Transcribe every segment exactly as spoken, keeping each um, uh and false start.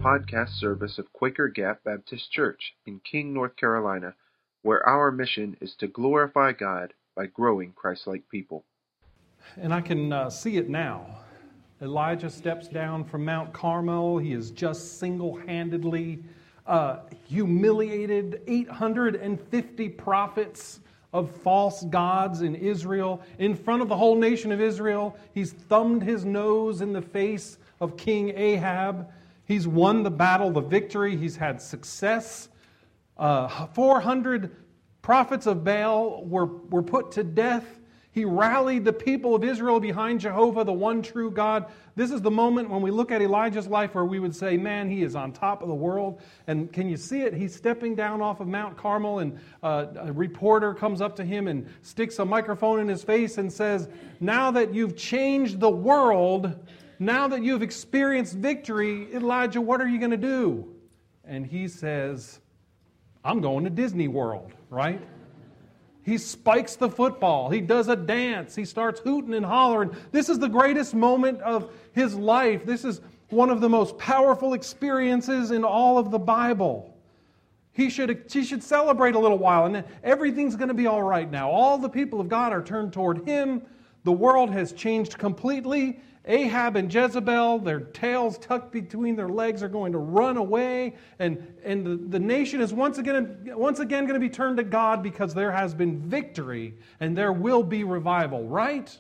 podcast service of Quaker Gap Baptist Church in King, North Carolina, where our mission is to glorify God by growing Christ-like people. And I can uh, see it now. Elijah steps down from Mount Carmel. He has just single-handedly uh, humiliated eight hundred fifty prophets of false gods in Israel. In front of the whole nation of Israel, he's thumbed his nose in the face of King Ahab. He's won the battle, the victory. He's had success. Uh, four hundred prophets of Baal were, were put to death. He rallied the people of Israel behind Jehovah, the one true God. This is the moment when we look at Elijah's life where we would say, man, he is on top of the world. And can you see it? He's stepping down off of Mount Carmel, and uh, a reporter comes up to him and sticks a microphone in his face and says, now that you've changed the world, now that you've experienced victory, Elijah, what are you going to do? And he says, I'm going to Disney World, right? He spikes the football. He does a dance. He starts hooting and hollering. This is the greatest moment of his life. This is one of the most powerful experiences in all of the Bible. He should, he should celebrate a little while, and then everything's going to be all right now. All the people of God are turned toward him. The world has changed completely. Ahab and Jezebel, their tails tucked between their legs, are going to run away, and, and the, the nation is once again, once again going to be turned to God because there has been victory and there will be revival, right?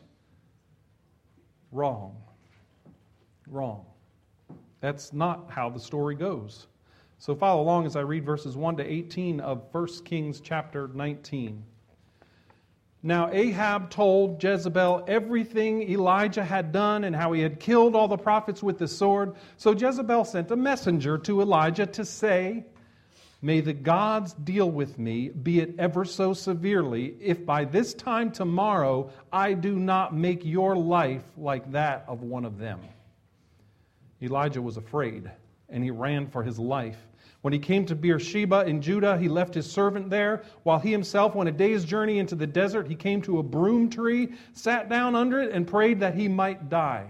Wrong. Wrong. That's not how the story goes. So follow along as I read verses one to eighteen of First Kings chapter nineteen. Now Ahab told Jezebel everything Elijah had done and how he had killed all the prophets with the sword. So Jezebel sent a messenger to Elijah to say, may the gods deal with me, be it ever so severely, if by this time tomorrow I do not make your life like that of one of them. Elijah was afraid, and he ran for his life. When he came to Beersheba in Judah, he left his servant there. While he himself went a day's journey into the desert, he came to a broom tree, sat down under it, and prayed that he might die.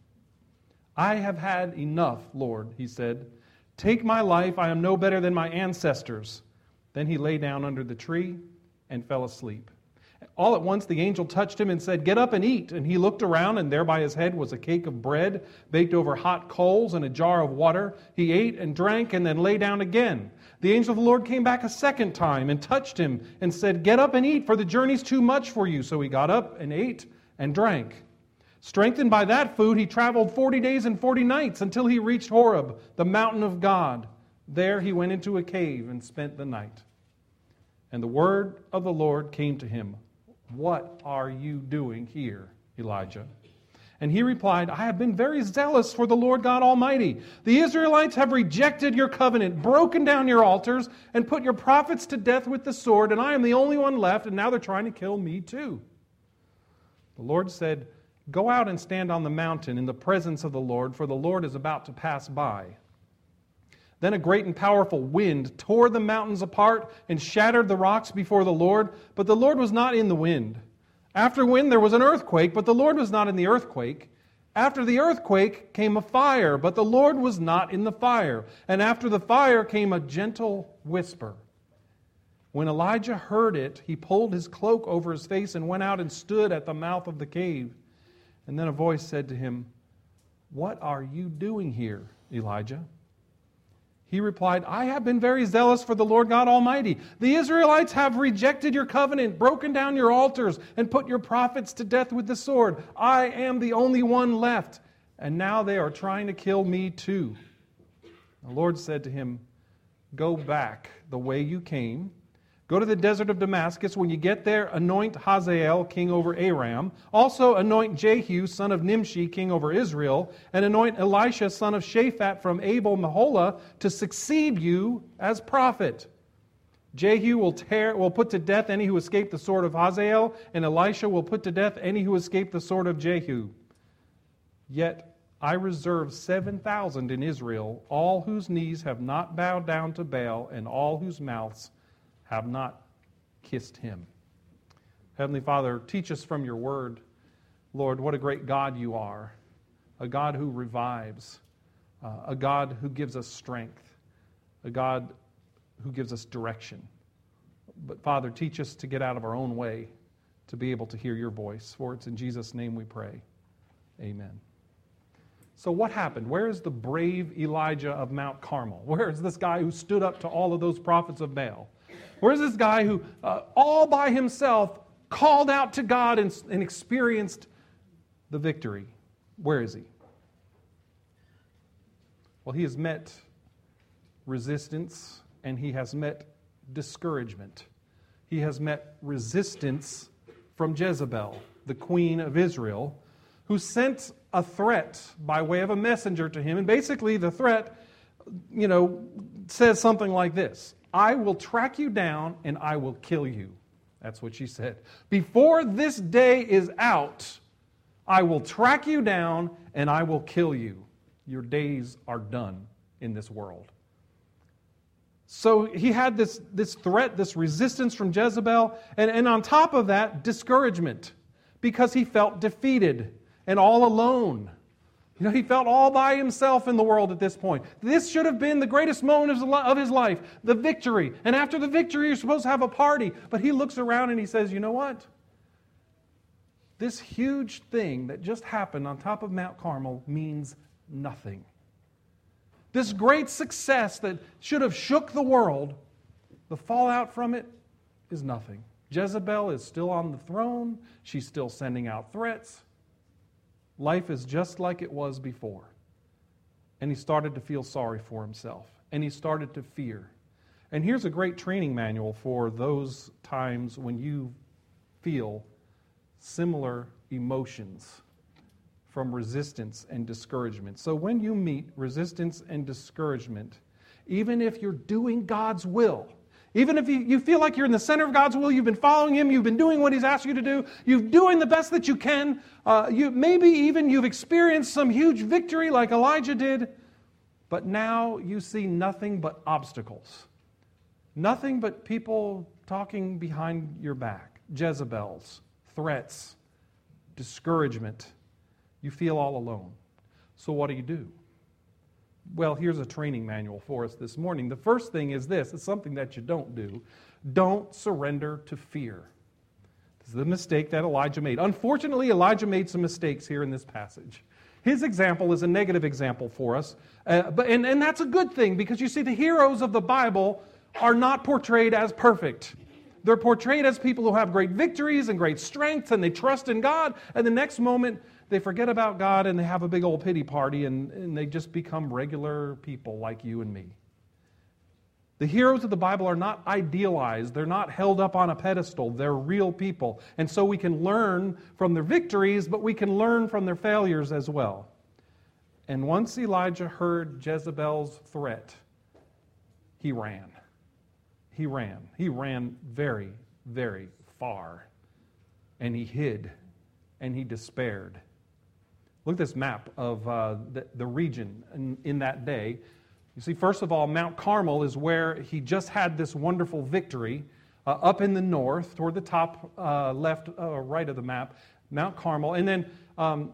I have had enough, Lord, he said. Take my life, I am no better than my ancestors. Then he lay down under the tree and fell asleep. All at once the angel touched him and said, get up and eat. And he looked around, and there by his head was a cake of bread baked over hot coals and a jar of water. He ate and drank and then lay down again. The angel of the Lord came back a second time and touched him and said, get up and eat, for the journey's too much for you. So he got up and ate and drank. Strengthened by that food, he traveled forty days and forty nights until he reached Horeb, the mountain of God. There he went into a cave and spent the night. And the word of the Lord came to him. What are you doing here, Elijah? And he replied, I have been very zealous for the Lord God Almighty. The Israelites have rejected your covenant, broken down your altars, and put your prophets to death with the sword, and I am the only one left, and now they're trying to kill me too. The Lord said, go out and stand on the mountain in the presence of the Lord, for the Lord is about to pass by. Then a great and powerful wind tore the mountains apart and shattered the rocks before the Lord, but the Lord was not in the wind. After wind there was an earthquake, but the Lord was not in the earthquake. After the earthquake came a fire, but the Lord was not in the fire. And after the fire came a gentle whisper. When Elijah heard it, he pulled his cloak over his face and went out and stood at the mouth of the cave. And then a voice said to him, what are you doing here, Elijah? He replied, I have been very zealous for the Lord God Almighty. The Israelites have rejected your covenant, broken down your altars, and put your prophets to death with the sword. I am the only one left, and now they are trying to kill me too. The Lord said to him, go back the way you came. Go to the desert of Damascus. When you get there, anoint Hazael, king over Aram. Also anoint Jehu, son of Nimshi, king over Israel. And anoint Elisha, son of Shaphat from Abel Meholah, to succeed you as prophet. Jehu will tear, will put to death any who escape the sword of Hazael, and Elisha will put to death any who escape the sword of Jehu. Yet I reserve seven thousand in Israel, all whose knees have not bowed down to Baal, and all whose mouths have not kissed him. Heavenly Father, teach us from your word, Lord, what a great God you are, a God who revives, uh, a God who gives us strength, a God who gives us direction. But Father, teach us to get out of our own way to be able to hear your voice. For it's in Jesus' name we pray. Amen. So what happened? Where is the brave Elijah of Mount Carmel? Where is this guy who stood up to all of those prophets of Baal? Where is this guy who uh, all by himself called out to God and, and experienced the victory? Where is he? Well, he has met resistance and he has met discouragement. He has met resistance from Jezebel, the queen of Israel, who sent a threat by way of a messenger to him. And basically the threat, you know, says something like this: I will track you down and I will kill you. That's what she said. Before this day is out, I will track you down and I will kill you. Your days are done in this world. So he had this, this threat, this resistance from Jezebel, and, and on top of that, discouragement, because he felt defeated and all alone. You know, he felt all by himself in the world at this point. This should have been the greatest moment of his life, the victory. And after the victory, you're supposed to have a party. But he looks around and he says, you know what? This huge thing that just happened on top of Mount Carmel means nothing. This great success that should have shook the world, the fallout from it is nothing. Jezebel is still on the throne. She's still sending out threats. Life is just like it was before. And he started to feel sorry for himself. And he started to fear. And here's a great training manual for those times when you feel similar emotions from resistance and discouragement. So when you meet resistance and discouragement, even if you're doing God's will, even if you, you feel like you're in the center of God's will, you've been following Him, you've been doing what He's asked you to do, you're doing the best that you can, uh, you, maybe even you've experienced some huge victory like Elijah did, but now you see nothing but obstacles. Nothing but people talking behind your back, Jezebels, threats, discouragement. You feel all alone. So what do you do? Well, here's a training manual for us this morning. The first thing is this. It's something that you don't do. Don't surrender to fear. This is the mistake that Elijah made. Unfortunately, Elijah made some mistakes here in this passage. His example is a negative example for us. Uh, but and, and that's a good thing, because you see, the heroes of the Bible are not portrayed as perfect. They're portrayed as people who have great victories and great strength, and they trust in God, and the next moment they forget about God and they have a big old pity party, and, and they just become regular people like you and me. The heroes of the Bible are not idealized. They're not held up on a pedestal. They're real people. And so we can learn from their victories, but we can learn from their failures as well. And once Elijah heard Jezebel's threat, he ran. He ran. He ran very, very far. And he hid. And he despaired. Look at this map of uh, the, the region in, in that day. You see, first of all, Mount Carmel is where he just had this wonderful victory. Uh, up in the north, toward the top uh, left or uh, right of the map, Mount Carmel. And then um,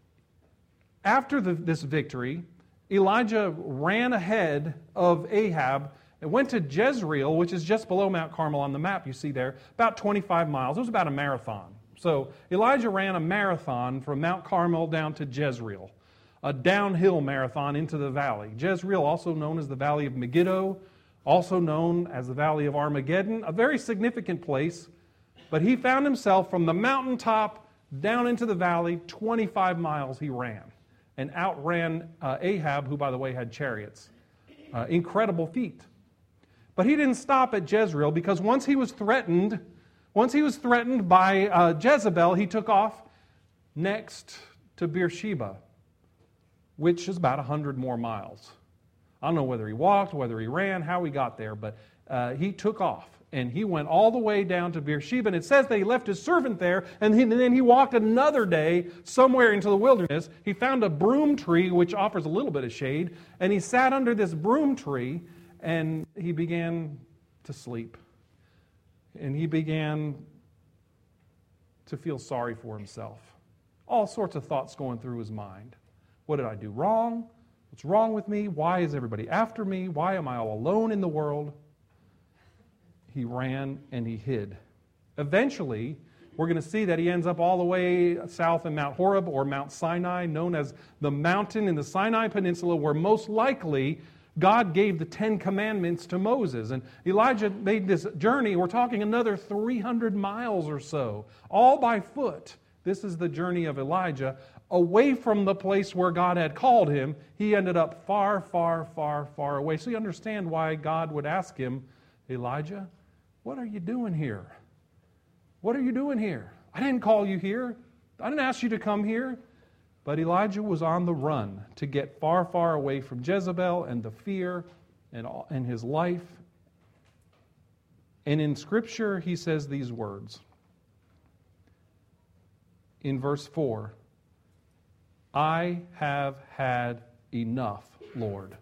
after the, this victory, Elijah ran ahead of Ahab and went to Jezreel, which is just below Mount Carmel on the map you see there, about twenty-five miles. It was about a marathon. So Elijah ran a marathon from Mount Carmel down to Jezreel, a downhill marathon into the valley. Jezreel, also known as the Valley of Megiddo, also known as the Valley of Armageddon, a very significant place. But he found himself from the mountaintop down into the valley, twenty-five miles he ran, and outran uh, Ahab, who, by the way, had chariots. Uh, incredible feat. But he didn't stop at Jezreel, because once he was threatened, once he was threatened by uh, Jezebel, he took off next to Beersheba, which is about one hundred more miles. I don't know whether he walked, whether he ran, how he got there, but uh, he took off. And he went all the way down to Beersheba. And it says that he left his servant there, and, he, and then he walked another day somewhere into the wilderness. He found a broom tree, which offers a little bit of shade, and he sat under this broom tree, and he began to sleep. And he began to feel sorry for himself. All sorts of thoughts going through his mind. What did I do wrong? What's wrong with me? Why is everybody after me? Why am I all alone in the world? He ran and he hid. Eventually, we're going to see that he ends up all the way south in Mount Horeb, or Mount Sinai, known as the mountain in the Sinai Peninsula, where most likely God gave the Ten Commandments to Moses. And Elijah made this journey. We're talking another three hundred miles or so, all by foot. This is the journey of Elijah. Away from the place where God had called him, he ended up far, far, far, far away. So you understand why God would ask him, Elijah, what are you doing here? What are you doing here? I didn't call you here. I didn't ask you to come here. But Elijah was on the run to get far, far away from Jezebel and the fear and, all, and his life. And in Scripture, he says these words. In verse four, I have had enough, Lord.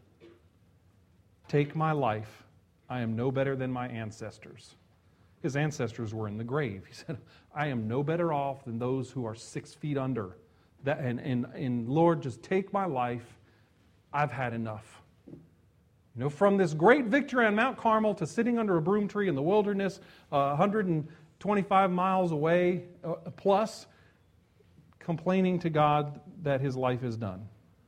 Take my life. I am no better than my ancestors. His ancestors were in the grave. He said, I am no better off than those who are six feet under. That, and, and, and Lord, just take my life. I've had enough. You know, from this great victory on Mount Carmel to sitting under a broom tree in the wilderness, uh, one hundred twenty-five miles away uh, plus, complaining to God that his life is done.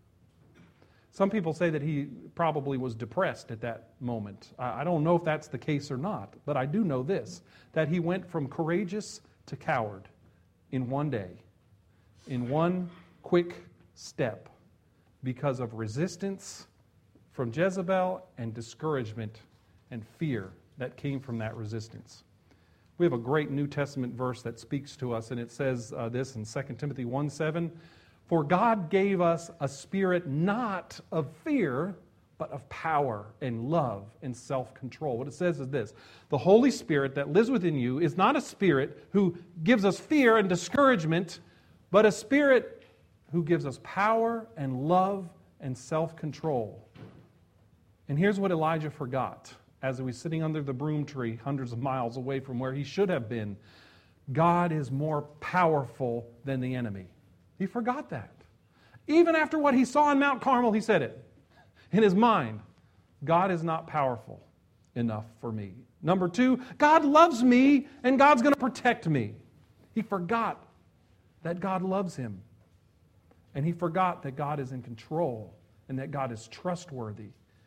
Some people say that he probably was depressed at that moment. I, I don't know if that's the case or not, but I do know this, that he went from courageous to coward in one day. In one quick step, because of resistance from Jezebel and discouragement and fear that came from that resistance. We have a great New Testament verse that speaks to us, and it says uh, this in Second Timothy one seven, for God gave us a spirit not of fear, but of power and love and self-control. What it says is this, the Holy Spirit that lives within you is not a spirit who gives us fear and discouragement, but a spirit who gives us power and love and self-control. And here's what Elijah forgot as he was sitting under the broom tree hundreds of miles away from where he should have been. God is more powerful than the enemy. He forgot that. Even after what he saw on Mount Carmel, he said it in his mind. God is not powerful enough for me. Number two, God loves me and God's going to protect me. He forgot that God loves him. And he forgot that God is in control and that God is trustworthy.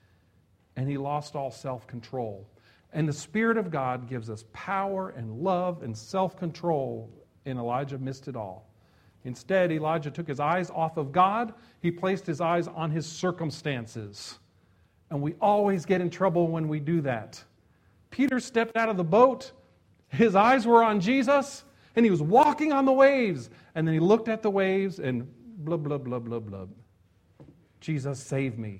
And he lost all self-control. And the Spirit of God gives us power and love and self-control, and Elijah missed it all. Instead, Elijah took his eyes off of God. He placed his eyes on his circumstances. And we always get in trouble when we do that. Peter stepped out of the boat. His eyes were on Jesus. And he was walking on the waves. And then he looked at the waves and blah, blah, blah, blah, blah. Jesus, save me.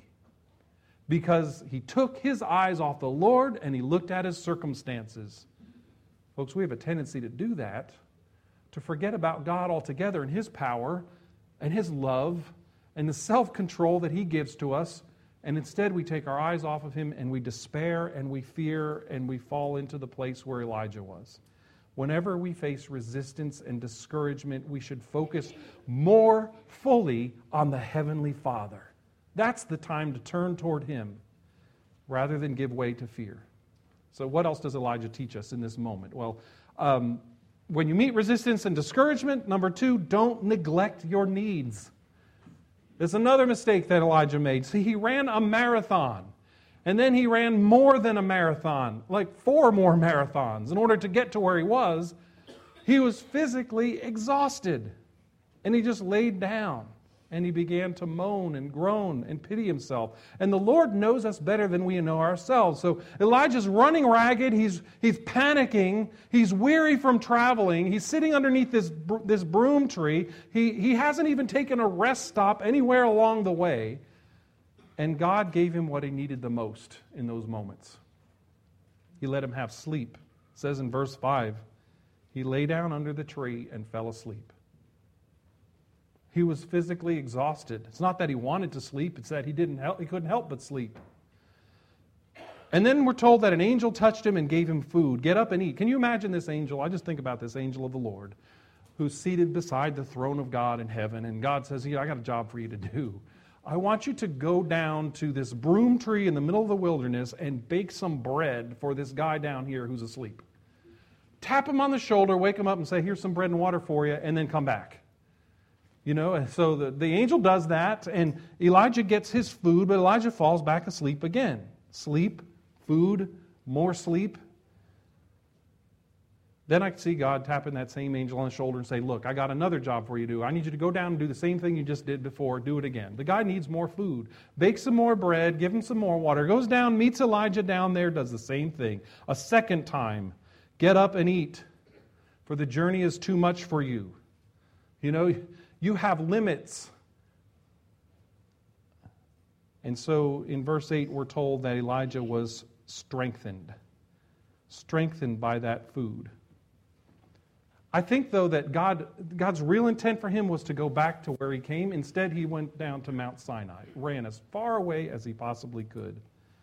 Because he took his eyes off the Lord and he looked at his circumstances. Folks, we have a tendency to do that, to forget about God altogether and his power and his love and the self-control that he gives to us. And instead we take our eyes off of him and we despair and we fear and we fall into the place where Elijah was. Whenever we face resistance and discouragement, we should focus more fully on the Heavenly Father. That's the time to turn toward him rather than give way to fear. So what else does Elijah teach us in this moment? Well, um, when you meet resistance and discouragement, number two, don't neglect your needs. There's another mistake that Elijah made. See, he ran a marathon. And then he ran more than a marathon, like four more marathons. In order to get to where he was, he was physically exhausted. And he just laid down. And he began to moan and groan and pity himself. And the Lord knows us better than we know ourselves. So Elijah's running ragged. He's, he's panicking. He's weary from traveling. He's sitting underneath this, this broom tree. He, he hasn't even taken a rest stop anywhere along the way. And God gave him what he needed the most in those moments. He let him have sleep. It says in verse five, he lay down under the tree and fell asleep. He was physically exhausted. It's not that he wanted to sleep, it's that he didn't help, he couldn't help but sleep. And then we're told that an angel touched him and gave him food. Get up and eat. Can you imagine this angel? I just think about this angel of the Lord who's seated beside the throne of God in heaven, and God says, yeah, I got a job for you to do. I want you to go down to this broom tree in the middle of the wilderness and bake some bread for this guy down here who's asleep. Tap him on the shoulder, wake him up and say, here's some bread and water for you, and then come back. You know, and so the, the angel does that, and Elijah gets his food, but Elijah falls back asleep again. Sleep, food, more sleep. Then I see God tapping that same angel on the shoulder and say, look, I got another job for you to do. I need you to go down and do the same thing you just did before. Do it again. The guy needs more food. Bake some more bread. Give him some more water. Goes down, meets Elijah down there, does the same thing. A second time. Get up and eat, for the journey is too much for you. You know, you have limits. And so in verse eight, we're told that Elijah was strengthened. Strengthened by that food. I think, though, that God, God's real intent for him was to go back to where he came. Instead, he went down to Mount Sinai, ran as far away as he possibly could,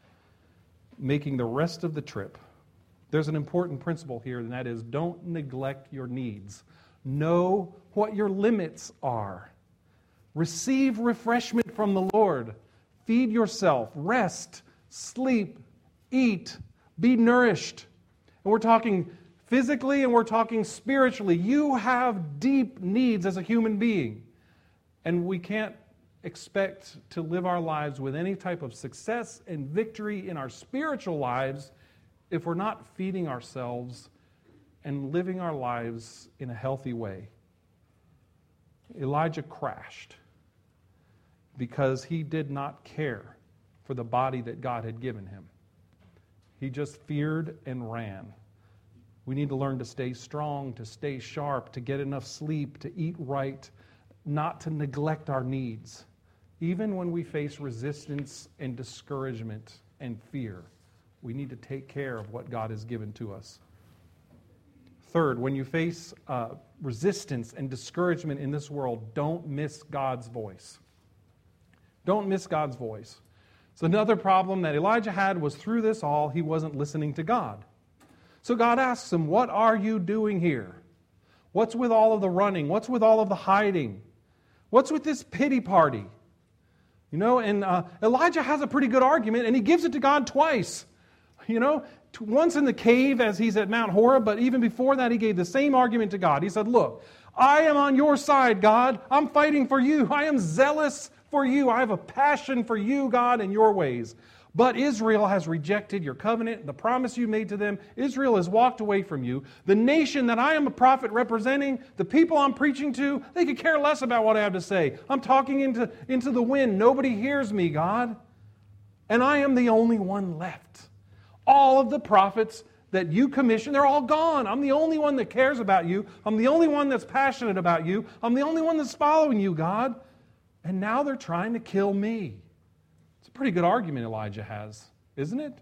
making the rest of the trip. There's an important principle here, and that is don't neglect your needs. Know what your limits are. Receive refreshment from the Lord. Feed yourself. Rest. Sleep. Eat. Be nourished. And we're talking physically and we're talking spiritually. You have deep needs as a human being. And we can't expect to live our lives with any type of success and victory in our spiritual lives if we're not feeding ourselves and living our lives in a healthy way. Elijah crashed because he did not care for the body that God had given him. He just feared and ran. We need to learn to stay strong, to stay sharp, to get enough sleep, to eat right, not to neglect our needs, even when we face resistance and discouragement and fear. We need to take care of what God has given to us. Third, when you face uh, resistance and discouragement in this world, don't miss God's voice. Don't miss God's voice. So another problem that Elijah had was through this all, he wasn't listening to God. So God asks him, what are you doing here? What's with all of the running? What's with all of the hiding? What's with this pity party? You know, and uh, Elijah has a pretty good argument, and he gives it to God twice. You know, once in the cave as he's at Mount Horeb, but even before that he gave the same argument to God. He said, look, I am on your side, God. I'm fighting for you. I am zealous for you. I have a passion for you, God, and your ways. But Israel has rejected your covenant, the promise you made to them. Israel has walked away from you. The nation that I am a prophet representing, the people I'm preaching to, they could care less about what I have to say. I'm talking into, into the wind. Nobody hears me, God. And I am the only one left. All of the prophets that you commissioned, they're all gone. I'm the only one that cares about you. I'm the only one that's passionate about you. I'm the only one that's following you, God. And now they're trying to kill me. It's a pretty good argument Elijah has, isn't it?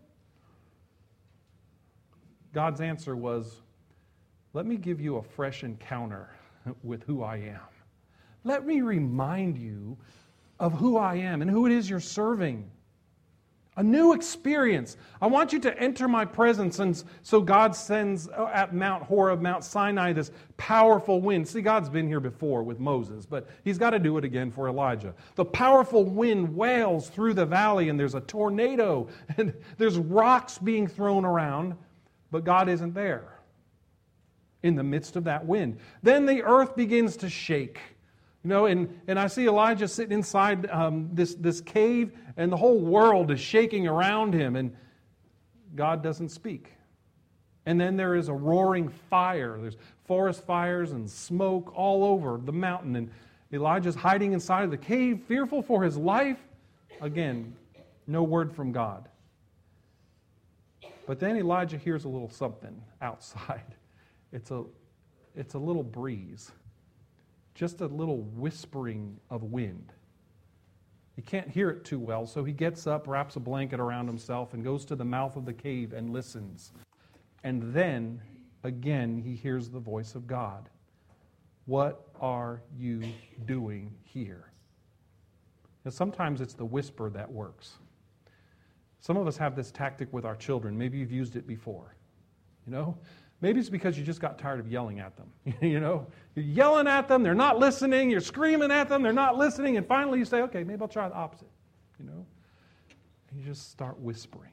God's answer was, let me give you a fresh encounter with who I am. Let me remind you of who I am and who it is you're serving. A new experience. I want you to enter my presence. And so God sends at Mount Horeb, Mount Sinai, this powerful wind. See, God's been here before with Moses, but he's got to do it again for Elijah. The powerful wind wails through the valley, and there's a tornado, and there's rocks being thrown around, but God isn't there in the midst of that wind. Then the earth begins to shake. You know, and, and I see Elijah sitting inside um, this, this cave, and the whole world is shaking around him, and God doesn't speak. And then there is a roaring fire. There's forest fires and smoke all over the mountain, and Elijah's hiding inside of the cave, fearful for his life. Again, no word from God. But then Elijah hears a little something outside. It's a, it's a little breeze. Just a little whispering of wind. He can't hear it too well, so he gets up, wraps a blanket around himself, and goes to the mouth of the cave and listens. And then, again, he hears the voice of God. What are you doing here? Now, sometimes it's the whisper that works. Some of us have this tactic with our children. Maybe you've used it before. You know, Maybe it's because you just got tired of yelling at them. You know, you're yelling at them, they're not listening, you're screaming at them, they're not listening, and finally you say, okay, maybe I'll try the opposite. You know, and you just start whispering.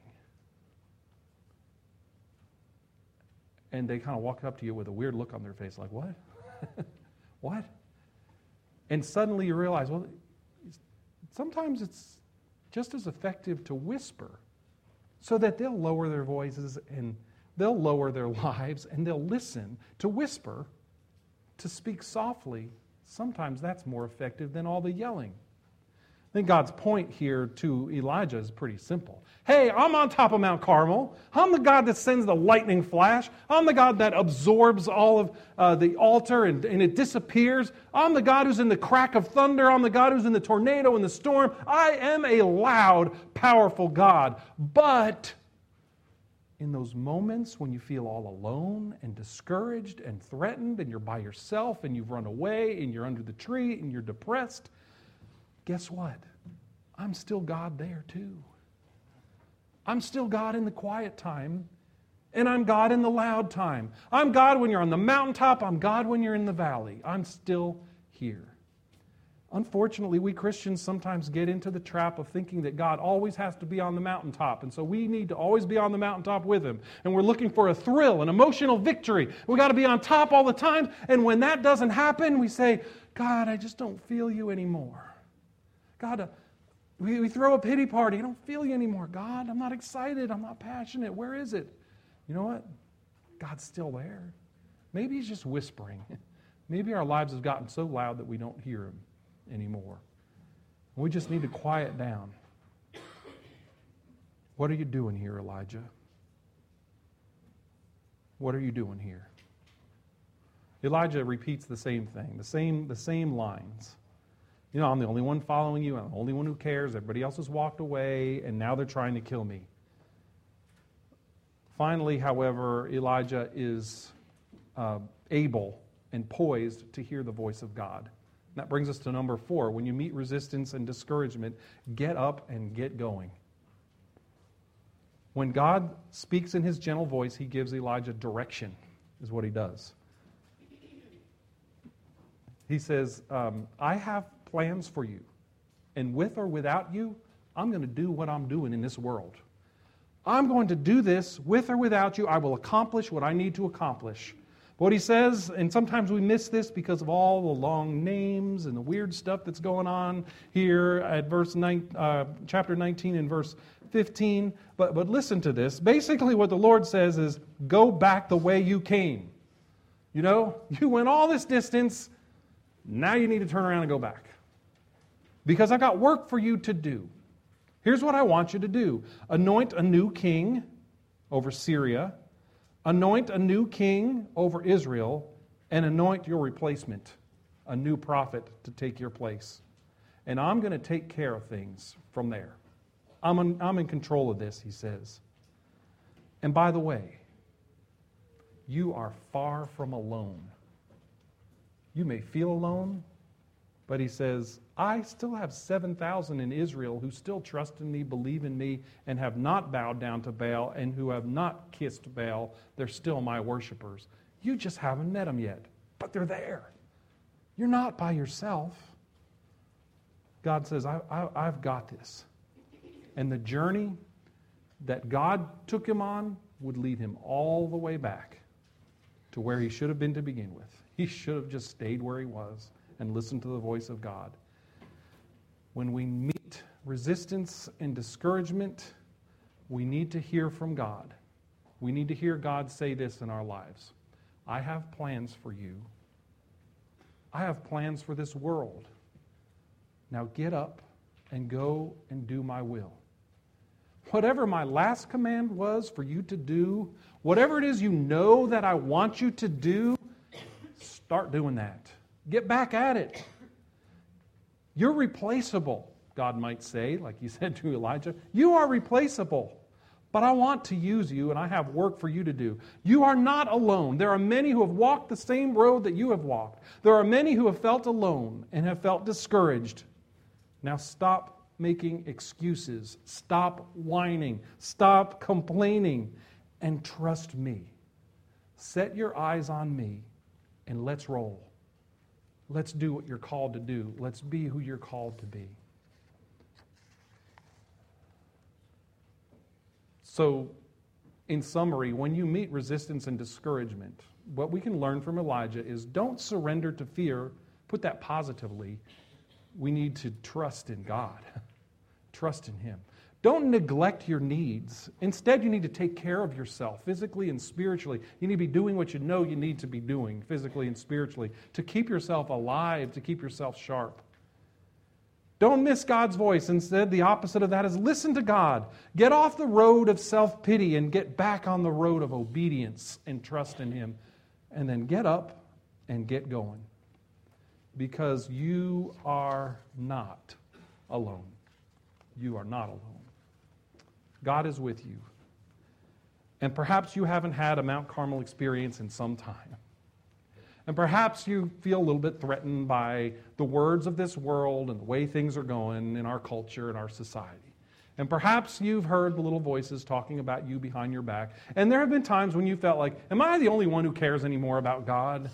And they kind of walk up to you with a weird look on their face, like, what? What? And suddenly you realize, well, sometimes it's just as effective to whisper so that they'll lower their voices and they'll lower their lives and they'll listen. To whisper, to speak softly, sometimes that's more effective than all the yelling. I think God's point here to Elijah is pretty simple. Hey, I'm on top of Mount Carmel. I'm the God that sends the lightning flash. I'm the God that absorbs all of uh, the altar and, and it disappears. I'm the God who's in the crack of thunder. I'm the God who's in the tornado and the storm. I am a loud, powerful God. But in those moments when you feel all alone and discouraged and threatened and you're by yourself and you've run away and you're under the tree and you're depressed, guess what? I'm still God there too. I'm still God in the quiet time, and I'm God in the loud time. I'm God when you're on the mountaintop. I'm God when you're in the valley. I'm still here. Unfortunately, we Christians sometimes get into the trap of thinking that God always has to be on the mountaintop, and so we need to always be on the mountaintop with Him. And we're looking for a thrill, an emotional victory. We got to be on top all the time, and when that doesn't happen, we say, God, I just don't feel you anymore. God, uh, we, we throw a pity party. I don't feel you anymore. God, I'm not excited. I'm not passionate. Where is it? You know what? God's still there. Maybe He's just whispering. Maybe our lives have gotten so loud that we don't hear Him anymore. We just need to quiet down. What are you doing here, Elijah? What are you doing here? Elijah repeats the same thing, the same, the same lines. You know, I'm the only one following you. I'm the only one who cares. Everybody else has walked away, and now they're trying to kill me. Finally, however, Elijah is uh, able and poised to hear the voice of God. And that brings us to number four. When you meet resistance and discouragement, get up and get going. When God speaks in His gentle voice, He gives Elijah direction, is what He does. He says, um, I have plans for you. And with or without you, I'm going to do what I'm doing in this world. I'm going to do this with or without you. I will accomplish what I need to accomplish. But what he says, and sometimes we miss this because of all the long names and the weird stuff that's going on here at verse nine, uh, chapter nineteen and verse fifteen. But, but listen to this. Basically what the Lord says is, go back the way you came. You know, you went all this distance. Now you need to turn around and go back. Because I've got work for you to do. Here's what I want you to do. Anoint a new king over Syria. Anoint a new king over Israel. And anoint your replacement, a new prophet to take your place. And I'm going to take care of things from there. I'm in, I'm in control of this, he says. And by the way, you are far from alone. You may feel alone, but he says, I still have seven thousand in Israel who still trust in me, believe in me, and have not bowed down to Baal, and who have not kissed Baal. They're still my worshipers. You just haven't met them yet, but they're there. You're not by yourself. God says, I, I, I've got this. And the journey that God took him on would lead him all the way back to where he should have been to begin with. He should have just stayed where he was and listened to the voice of God. When we meet resistance and discouragement, we need to hear from God. We need to hear God say this in our lives. I have plans for you. I have plans for this world. Now get up and go and do my will. Whatever my last command was for you to do, whatever it is you know that I want you to do, start doing that. Get back at it. You're replaceable, God might say, like he said to Elijah. You are replaceable, but I want to use you and I have work for you to do. You are not alone. There are many who have walked the same road that you have walked. There are many who have felt alone and have felt discouraged. Now stop making excuses. Stop whining. Stop complaining and trust me. Set your eyes on me and let's roll. Let's do what you're called to do. Let's be who you're called to be. So, in summary, when you meet resistance and discouragement, what we can learn from Elijah is don't surrender to fear. Put that positively. We need to trust in God. Trust in Him. Don't neglect your needs. Instead, you need to take care of yourself physically and spiritually. You need to be doing what you know you need to be doing physically and spiritually to keep yourself alive, to keep yourself sharp. Don't miss God's voice. Instead, the opposite of that is listen to God. Get off the road of self-pity and get back on the road of obedience and trust in Him. And then get up and get going. Because you are not alone. You are not alone. God is with you. And perhaps you haven't had a Mount Carmel experience in some time. And perhaps you feel a little bit threatened by the words of this world and the way things are going in our culture and our society. And perhaps you've heard the little voices talking about you behind your back. And there have been times when you felt like, am I the only one who cares anymore about God?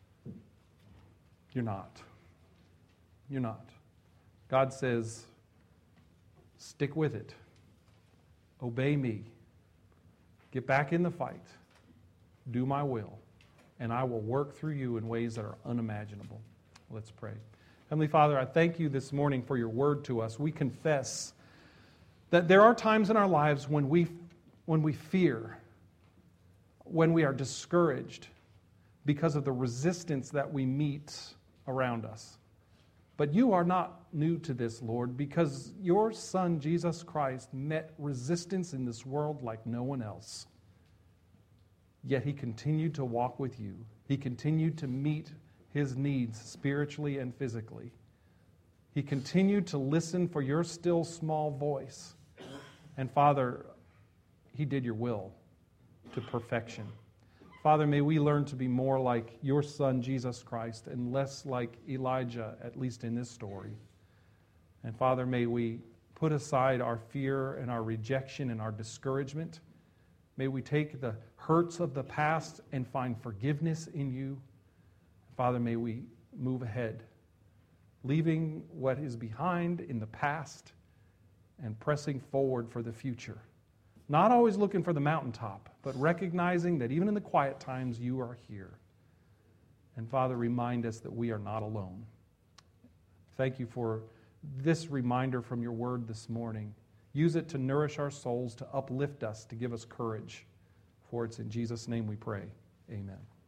You're not. You're not. God says, stick with it. Obey me. Get back in the fight. Do my will. And I will work through you in ways that are unimaginable. Let's pray. Heavenly Father, I thank you this morning for your word to us. We confess that there are times in our lives when we, when we fear, when we are discouraged because of the resistance that we meet around us. But you are not new to this, Lord, because your Son, Jesus Christ, met resistance in this world like no one else. Yet he continued to walk with you. He continued to meet his needs spiritually and physically. He continued to listen for your still small voice. And Father, he did your will to perfection. Father, may we learn to be more like your Son, Jesus Christ, and less like Elijah, at least in this story. And Father, may we put aside our fear and our rejection and our discouragement. May we take the hurts of the past and find forgiveness in you. Father, may we move ahead, leaving what is behind in the past and pressing forward for the future. Not always looking for the mountaintop, but recognizing that even in the quiet times, you are here. And Father, remind us that we are not alone. Thank you for this reminder from your word this morning. Use it to nourish our souls, to uplift us, to give us courage. For it's in Jesus' name we pray. Amen.